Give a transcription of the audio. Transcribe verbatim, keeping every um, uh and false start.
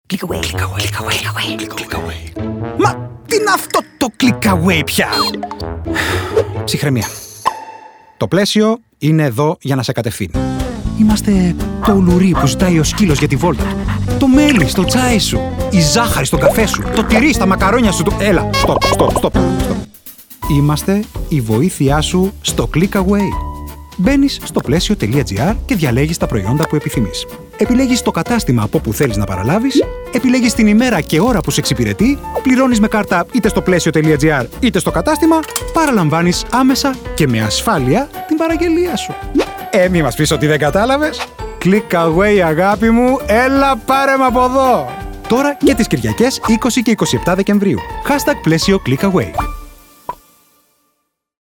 Click away. Click away. Click away. Click away. Μα τι είναι αυτό το click away πια? Ψυχραιμία. Το πλαίσιο είναι εδώ για να σε κατευθύνει. Είμαστε το ουλουρί που ζητάει ο σκύλος για τη βόλτα του. Το μέλι στο τσάι σου. Η ζάχαρη στο καφέ σου. Το τυρί στα μακαρόνια σου. Το... Έλα, stop, stop, stop, stop. Είμαστε η βοήθειά σου στο click away. Μπαίνεις στο πλαίσιο.gr και διαλέγεις τα προϊόντα που επιθυμείς. Επιλέγεις το κατάστημα από όπου θέλεις να παραλάβεις, επιλέγεις την ημέρα και ώρα που σε εξυπηρετεί, πληρώνεις με κάρτα είτε στο πλαίσιο.gr είτε στο κατάστημα, παραλαμβάνεις άμεσα και με ασφάλεια την παραγγελία σου. Ε, μη μας πεις ότι δεν κατάλαβες. Click away, αγάπη μου, έλα πάρε με από εδώ. Τώρα και τις Κυριακές είκοσι και είκοσι επτά Δεκεμβρίου. Hashtag πλαίσιο click away.